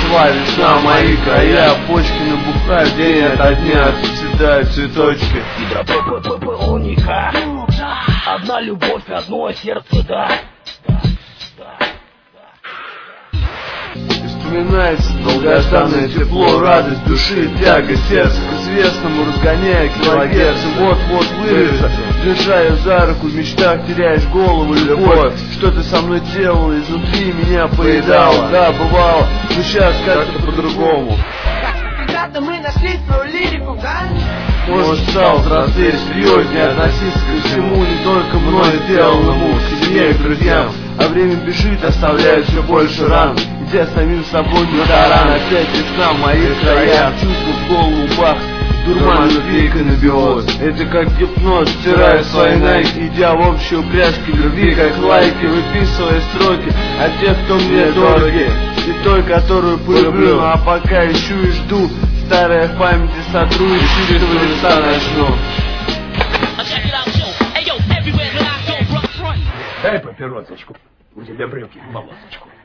Пришла весна в мои края, почки набухают день ото дня, цветают цветочки. Уника, одна любовь, одно сердце, да. Вспоминается долгожданное тепло, радость души, тяга сердца к известному, разгоняя килогерцы. Вот-вот вырвется, держа ее за руку, в мечтах теряешь голову, любовь. Что ты со мной делала, изнутри меня поедала. Да, бывало, но сейчас как-то по-другому. Когда-то мы нашли свою лирику, да? Может, стал взрослее, серьезнее относиться ко всему, не только мною сделанному, к семье и к друзьям. А время бежит, оставляет все больше ран, идя самим собой на таран. Опять весна в моих краях, чувства в голову бах, дурман любви и анабиоз. Это как гипноз, стирая свои найки, идя в общую пляску любви, как лайки, выписывая строки от тех, кто мне дороги, и той, которую полюблю. А пока ищу и жду, старая в памяти сотру и с чистого листа начну. Дай папиросочку, у тебя брюки в полосочку.